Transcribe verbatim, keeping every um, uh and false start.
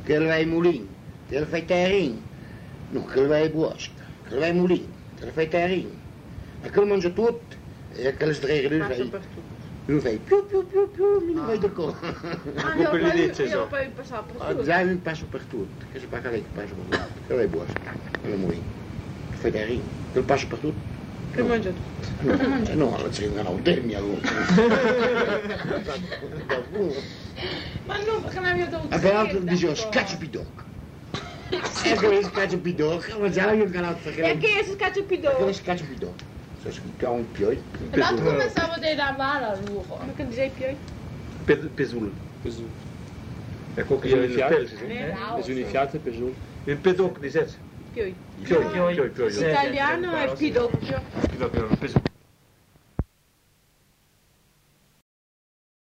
che lo vai ai mulini, che lo fai terrini, no, che lo vai ai boschi, che lo vai ai mulini, che lo fai terrini, ma che lo mangia tutto, e che lo sdreghi, lo fai, lo fai più più più più, mi non vai da co. Ah, io ho poi passato per tutto. Già mi passo per tutto, che si parla lei che passa per tutto, che lo vai ai boschi, che lo mulini, che fai terrini, che lo passo per tutto. Che mangia tutto? No, no, la c'è una temmia allora. Ma no, perché non avevo dovuto E peraltro dicevo scaccio pidocco. E come scaccio pidocco, ma già io canazzo che... E che si scaccia più dopo? Come scaccio pidocco? Se scaccio un pioi. L'altro pensavo di lavare a lupo. Ma che dicevi più? Pesul. Pesul. È quello che Pesul io in in fiato? pelsi, sì. Es unifiato pesul. Il pedoc di Sezzi. Più. Pioi, pioi, pioi. L'italiano è pidocchio. Pedoc, pesul.